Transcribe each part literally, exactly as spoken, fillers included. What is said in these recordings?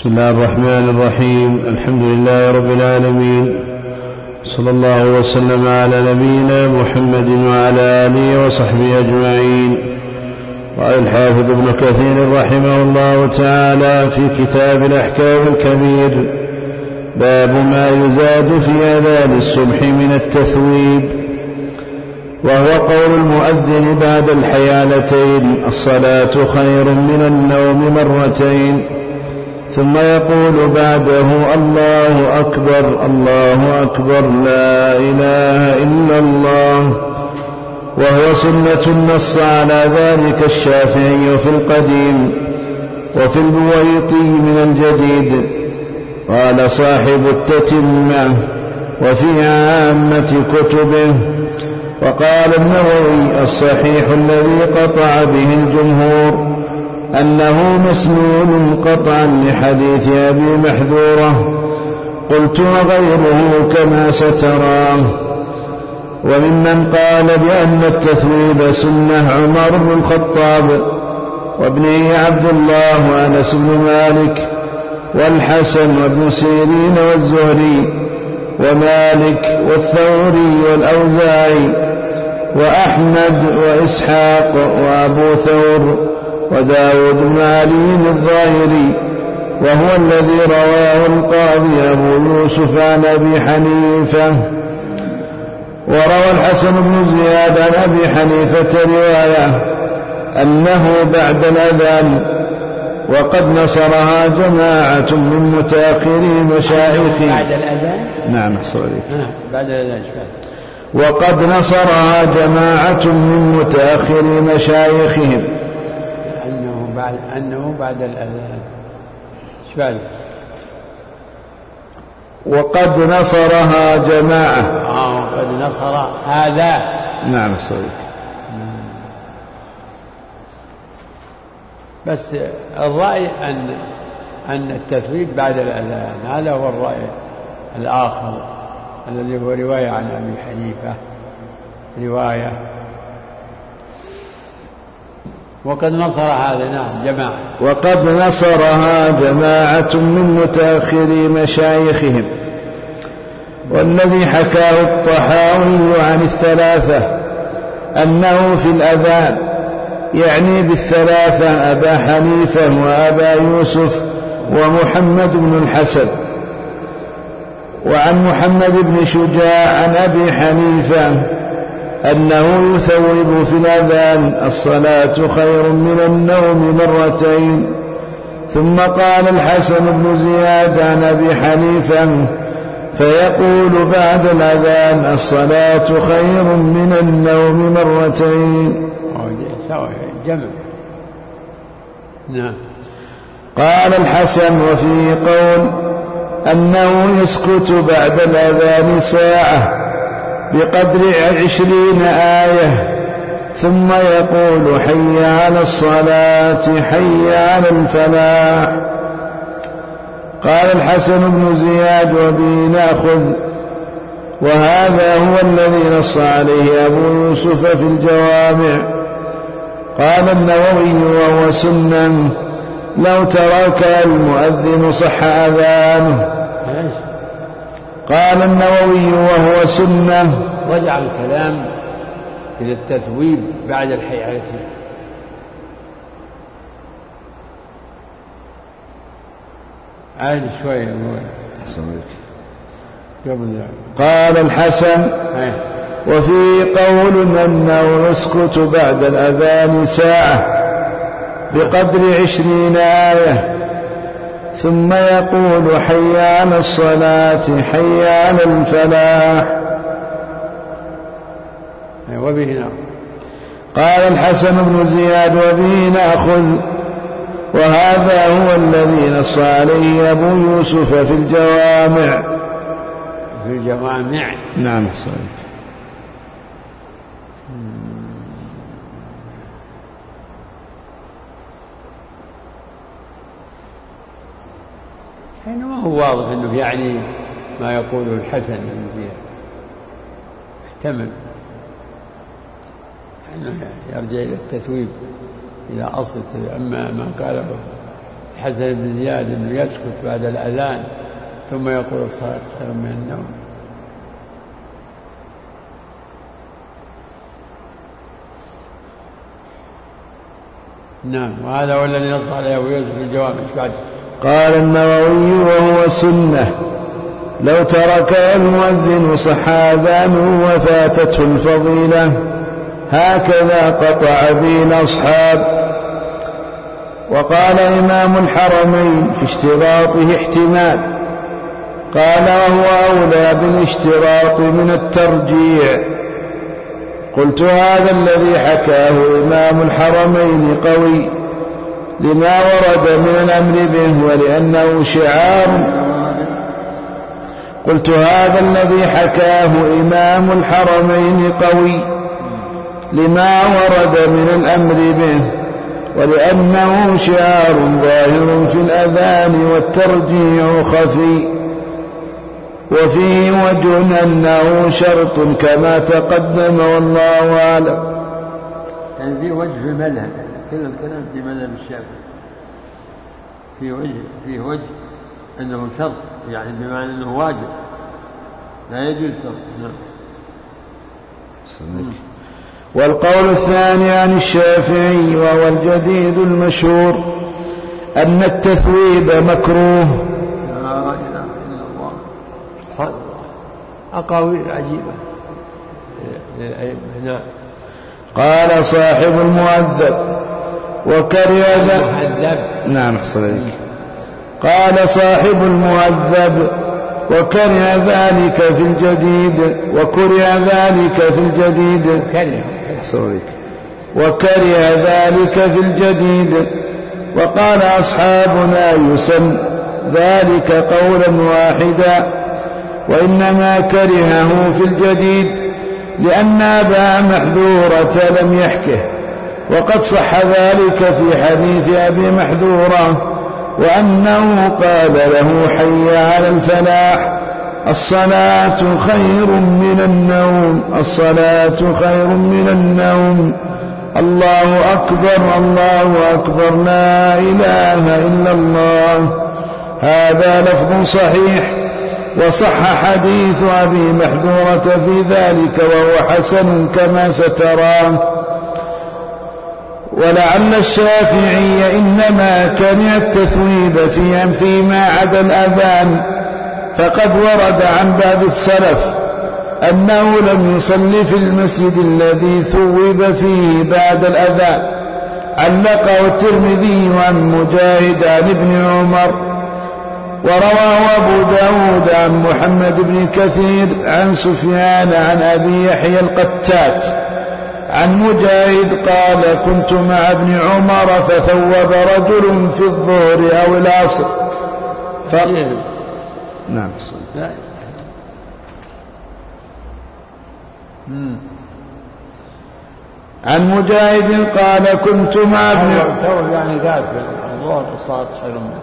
بسم الله الرحمن الرحيم. الحمد لله رب العالمين، صلى الله وسلم على نبينا محمد وعلى آله وصحبه أجمعين. قال الحافظ ابن كثير رحمه الله تعالى في كتاب الأحكام الكبير: باب ما يزاد في أذان الصبح من التثويب، وهو قول المؤذن بعد الحيالتين: الصلاة خير من النوم مرتين، ثم يقول بعده: الله أكبر الله أكبر لا إله إلا الله، وهو سنة نص على ذلك الشافعي في القديم، وفي البويطي من الجديد. قال صاحب التتمة: وفي عامة كتبه. وقال النووي: الصحيح الذي قطع به الجمهور أنه مسنون قطعا لحديث أبي محذورة. قلت: وغيره كما ستراه. وممن قال بأن التثويب سنة عمر بن الخطاب، وابنه عبد الله وأنس بن مالك، والحسن وابن سيرين والزهري ومالك والثوري والأوزاعي وأحمد وإسحاق وأبو ثور وداود بن علي الظاهري، وهو الذي رواه القاضي أبو يوسف عن أبي حنيفة. وروى الحسن بن زياد عن أبي حنيفة رواية أنه بعد الأذان، وقد نصرها جماعة من متأخري مشايخه. بعد الأذان؟ نعم أحسن عليك. بعد الأذان. وقد نصرها جماعة من متأخري مشايخهم. أنه بعد أنه بعد الأذان. شبال. وقد نصرها جماعة. آه وقد نصر هذا. نعم أحسن عليك. بس الرأي أن أن التثويب بعد الأذان، هذا هو الرأي الآخر الذي هو رواية عن أبي حنيفة، رواية. وقد نصر هذا نعم جماعة. وقد نصرها جماعة من متأخري مشايخهم. والذي حكاه الطحاوي عن الثلاثة أنه في الأذان يعني بالثلاثة أبا حنيفة وأبا يوسف ومحمد بن الحسن. وعن محمد بن شجاع عن أبي حنيفة أنه يثوب في الأذان: الصلاة خير من النوم مرتين. ثم قال الحسن بن زياد عن أبي حنيفة فيقول بعد الأذان: الصلاة خير من النوم مرتين. جمع. نعم. قال الحسن: وفيه قول أنه يسكت بعد الأذان ساعة بقدر عشرين آية، ثم يقول: حي على الصلاة حي على الفلاح. قال الحسن بن زياد: وبه نأخذ، وهذا هو الذي نص عليه أبو يوسف في الجوامع. قال النووي: وهو سنة لو ترك المؤذن صح أذانه. قال النووي: وهو سنة. رجع الكلام إلى التثويب بعد الحيالتين. عاد شوية قبل. قال الحسن: وفي قول أنه يسكت بعد الأذان ساعة بقدر عشرين آية، ثم يقول: حي على الصلاة حي على الفلاح. وبه نأخذ. قال الحسن بن زياد: وبه نأخذ، وهذا هو الذي نص عليه أبو يوسف في الجوامع. في الجوامع. نعم صحيح. حينما هو واضح أنه يعني ما يقوله الحسن بن زياد، احتمل أنه يرجع إلى التثويب، إلى أصل التثويب. أما ما قاله الحسن بن زياد أنه يسكت بعد الأذان ثم يقول الصلاة خير من النوم. نعم. وهذا هو الذي نص عليه أبو يوسف في الجوامع. بعد قال النووي وهو سنة لو ترك المؤذن صح أذانه وفاتته الفضيلة، هكذا قطع به الأصحاب. وقال إمام الحرمين في اشتراطه احتمال، قال وهو أولى بالاشتراط من الترجيع. قلت هذا الذي حكاه إمام الحرمين قوي لما ورد من الأمر به ولأنه شعار. قلت هذا الذي حكاه إمام الحرمين قوي لما ورد من الأمر به ولأنه شعار ظاهر في الأذان والترجيع خفي، وفيه وجه أنه شرط كما تقدم والله أعلم. يعني في وجه في المذهب، كل الكلام في مذهب الشافعي في وجه في وجه أنه شرط، يعني بمعنى أنه واجب لا يجوز شرط. نعم. والقول الثاني عن الشافعي وهو الجديد المشهور أن التثويب مكروه. لا إله إلا الله. أقاويل عجيبة للأئمة. نعم. قال صاحب المهذب وكره المهذب. نعم أحسن عليك. قال صاحب المهذب وكره ذلك في الجديد وكره ذلك في الجديد وكره ذلك في الجديد وقال أصحابنا يسن ذلك قولا واحدا، وإنما كرهه في الجديد لأن أبا محذورة لم يحكه، وقد صح ذلك في حديث أبي محذورة وأنه قال له حي على الفلاح الصلاة خير من النوم الصلاة خير من النوم الله أكبر الله أكبر لا إله إلا الله. هذا لفظ صحيح، وصح حديث أبي محذورة في ذلك وهو حسن كما ستراه. ولعل الشافعي إنما كره التثويب في فيما عدا الأذان، فقد ورد عن بعض السلف أنه لم يصلي في المسجد الذي ثوب فيه بعد الأذان. علقه الترمذي عن مجاهد عن ابن عمر، ورواه أبو داود عن محمد بن كثير عن سفيان عن أبي يحيى القتات عن مجاهد قال كنت مع ابن عمر فثوب رجل في الظهر أو العصر ف... نعم. عن مجاهد قال كنت مع ابن عمر يعني قال في الظهر الصلاة خير منه.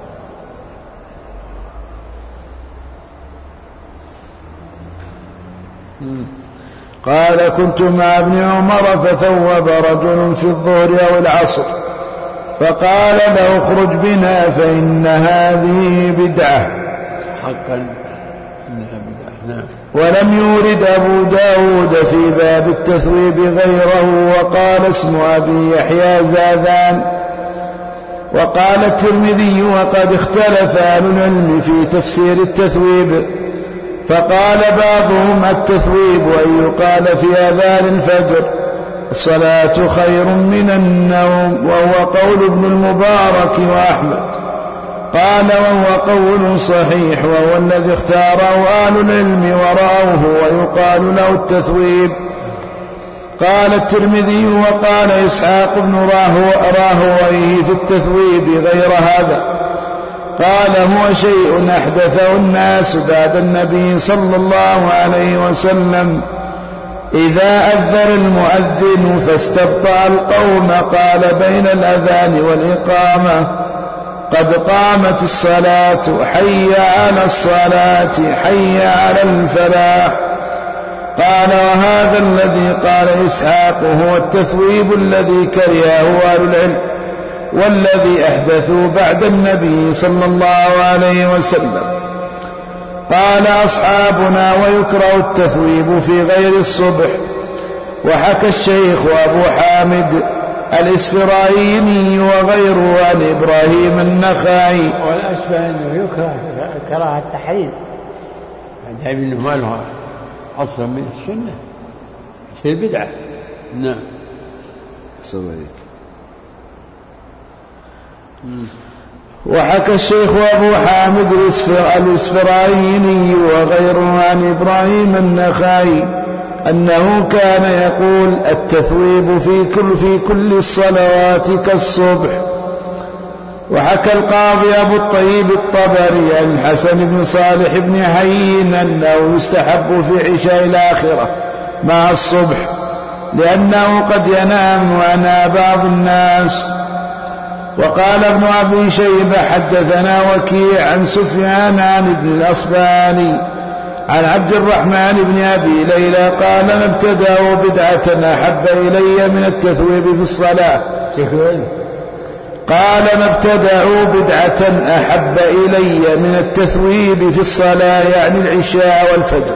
قال كنت مع ابن عمر فثوب رجل في الظهر أو العصر فقال له اخرج بنا فإن هذه بدعة. حقا إنها بدعة. نعم. ولم يورد أبو داود في باب التثويب غيره، وقال اسم أبي يحيى زاذان. وقال الترمذي وقد اختلف أهل العلم في تفسير التثويب، فقال بعضهم التثويب أن يقال في أذان الفجر الصلاة خير من النوم، وهو قول ابن المبارك وأحمد. قال وهو قول صحيح وهو الذي اختاره أهل العلم ورأوه، ويقال له التثويب. قال الترمذي وقال إسحاق بن راهويه في التثويب غير هذا، قال هو شيء أحدثه الناس بعد النبي صلى الله عليه وسلم. إذا أذن المؤذن فاستبطأ القوم قال بين الأذان والإقامة قد قامت الصلاة حي على الصلاة حي على الفلاح. قال وهذا الذي قال إسحاق هو التثويب الذي كرهه أهل العلم، والذي أحدثوا بعد النبي صلى الله عليه وسلم. قال أصحابنا: ويكره التثويب في غير الصبح. وحكى الشيخ أبو حامد الإسفرايني وغيره عن إبراهيم النخعي. والأشبه أنه يكره كراهة التحريم، دائما أنه ما له أصلا من السنة يصير بدعة. نعم. وحكى الشيخ أبو حامد الإسفرايني وغيره عن إبراهيم النخعي أنه كان يقول: التثويب في كل, في كل الصلوات كالصبح. وحكى القاضي أبو الطيب الطبري عن الحسن بن صالح بن حيين أنه يستحب في عشاء الآخرة مع الصبح، لأنه قد ينام وأنا بعض الناس. وقال ابن أبي شيبة: حدثنا وكيع عن سفيان عن ابن الأصبهاني عن عبد الرحمن بن أبي ليلى قال: ما ابتدأوا بدعة أحب إلي من التثويب في الصلاة. قال: ما ابتدأوا بدعة أحب إلي من التثويب في الصلاة، يعني العشاء والفجر.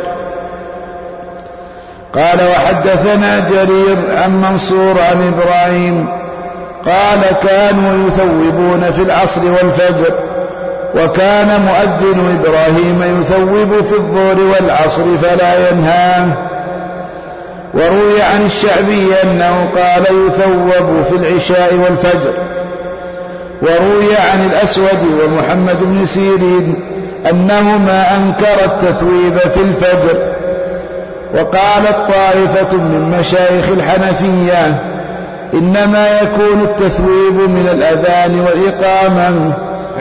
قال: وحدثنا جرير عن منصور عن إبراهيم قال: كانوا يثوبون في العصر والفجر، وكان مؤذن إبراهيم يثوب في الظهر والعصر فلا ينهاه. وروي عن الشعبي أنه قال: يثوب في العشاء والفجر. وروي عن الأسود ومحمد بن سيرين أنهما أنكر التثويب في الفجر. وقالت طائفة من مشايخ الحنفية: إنما يكون التثويب من الأذان والإقامة.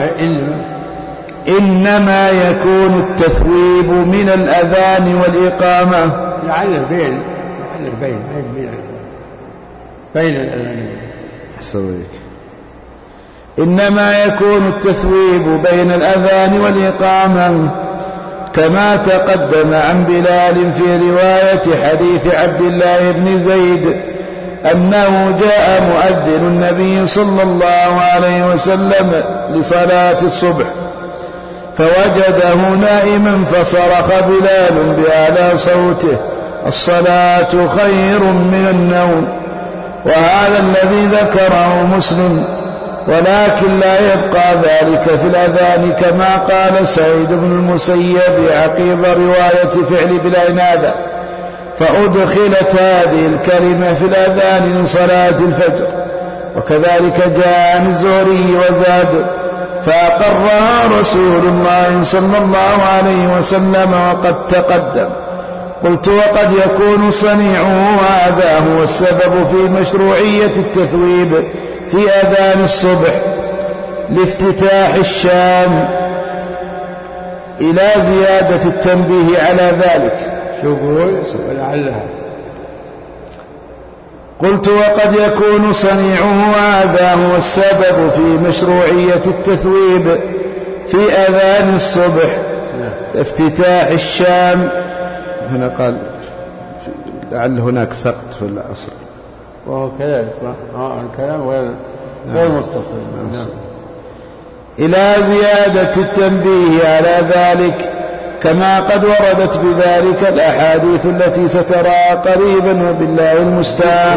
إنما يكون التثويب من الأذان والإقامة. لعل بين لعل بين بين بين الأذان. إنما يكون التثويب بين الأذان والإقامة، كما تقدم عن بلال في رواية حديث عبد الله بن زيد أنه جاء مؤذن النبي صلى الله عليه وسلم لصلاة الصبح فوجده نائما فصرخ بلال بأعلى صوته: الصلاة خير من النوم. وهذا الذي ذكره مسلم، ولكن لا يبقى ذلك في الأذان كما قال سعيد بن المسيب عقيب رواية فعل بلال هذا، فأدخلت هذه الكلمة في الأذان لصلاة الفجر. وكذلك جاء عن الزهري وزاد: فأقرها رسول الله صلى الله عليه وسلم وقد تقدم. قلت: وقد يكون صنيعه هذا هو السبب في مشروعية التثويب في أذان الصبح لافتتاح الشام، إلى زيادة التنبيه على ذلك. شو قول ولعلها. قلت: وقد يكون صنيعه هذا هو السبب في مشروعية التثويب في أذان الصبح افتتاح الشام. هنا قال لعل هناك سقط في الأصل، وهو كذلك الكلام غير غير متصل. نعم. إلى زيادة التنبيه على ذلك، كما قد وردت بذلك الأحاديث التي ستراها قريبا وبالله المستعان.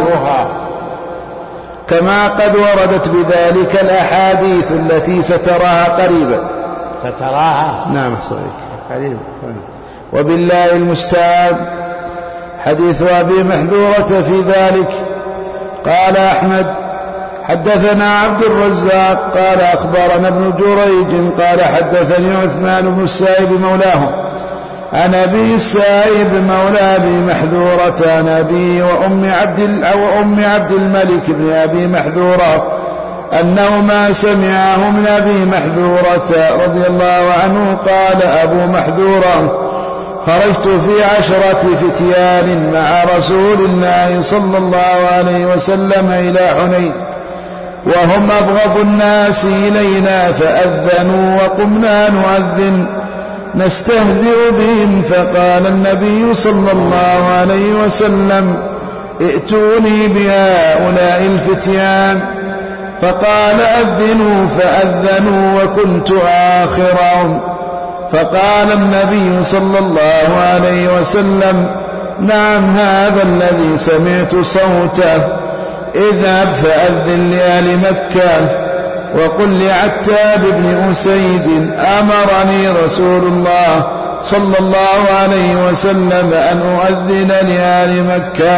كما قد وردت بذلك الأحاديث التي ستراها قريبا. ستراها نعم صحيح قريبا وبالله المستعان. حديث أبي محذورة في ذلك. قال أحمد: حدثنا عبد الرزاق قال أخبرنا ابن جريج قال حدثني عثمان بن السائب مولاهم عن أبي السائب مولى أبي محذورة عن أبي وأم عبد, وأم عبد الملك بن أبي محذورة أنهما سمعاه من أبي محذورة رضي الله عنه قال: أبو محذورة: خرجت في عشرة فتيان مع رسول الله صلى الله عليه وسلم إلى حنين، وهم أبغض الناس إلينا، فأذنوا وقمنا نؤذن نستهزئ بهم، فقال النبي صلى الله عليه وسلم: ائتوني بهؤلاء الفتيان. فقال أذنوا فأذنوا وكنت آخرهم. فقال النبي صلى الله عليه وسلم نعم هذا الذي سمعت صوته، اذهب فأذن لأهل مكة وقل لعتاب بن أسيد أمرني رسول الله صلى الله عليه وسلم أن أؤذن لأهل مكة.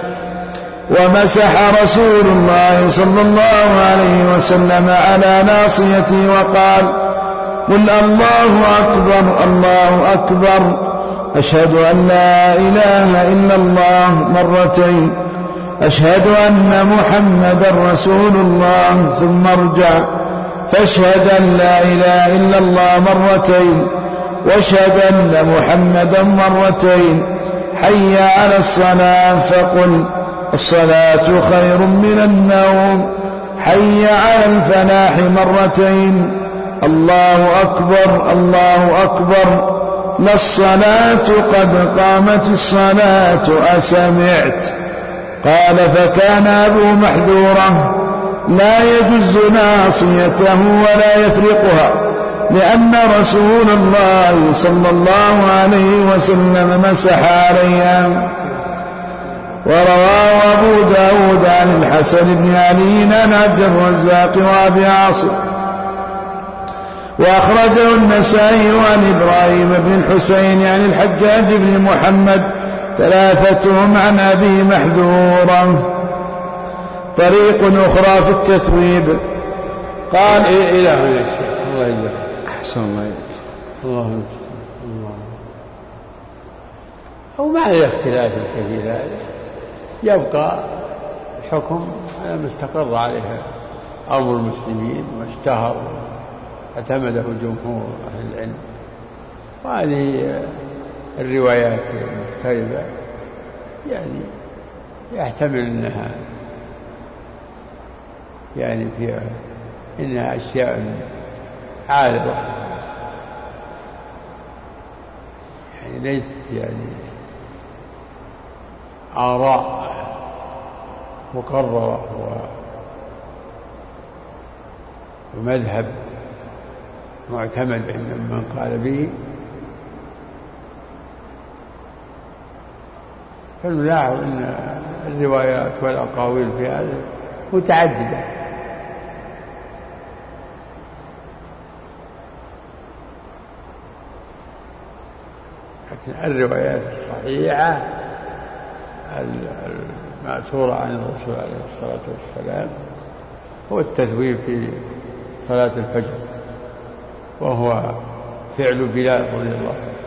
ومسح رسول الله صلى الله عليه وسلم على ناصيتي وقال قل الله أكبر الله أكبر أشهد أن لا إله إلا الله مرتين، أشهد أن محمدا رسول الله، ثم ارجع فاشهد أن لا إله إلا الله مرتين واشهد أن محمدا مرتين، حي على الصلاة فقل الصلاة خير من النوم، حي على الفلاح مرتين الله أكبر الله أكبر للصلاة قد قامت الصلاة أسمعت. قال فكان أبو محذورة لا يجز ناصيته ولا يفرقها لأن رسول الله صلى الله عليه وسلم مسح عليها. ورواه أبو داود عن الحسن بن علي عن عبد الرزاق وأبي عاصم، وأخرجه النسائي عن إبراهيم بن الحسين عن الحجاج بن محمد ثلاثتهم عن أبي محذورة. طريق أخرى في التثويب. قال إلى هناك الله يجزاك أحسن الله يجزاك الله الله. أو مع الاختلاف الكثير هذا يبقى الحكم على ما استقر عليها أمر المسلمين واشتهر اعتمده جمهور أهل العلم. وهذه الروايات المختلفة يعني يحتمل أنها يعني فيها إنها أشياء عارضة يعني ليست يعني آراء مقررة ومذهب معتمد عند من قال به. فنلاحظ أن الروايات والأقاويل في هذا متعددة، لكن الروايات الصحيحة المأثورة عن الرسول عليه الصلاة والسلام هو التثويب في صلاة الفجر، وهو فعل بلال رضي الله عنه.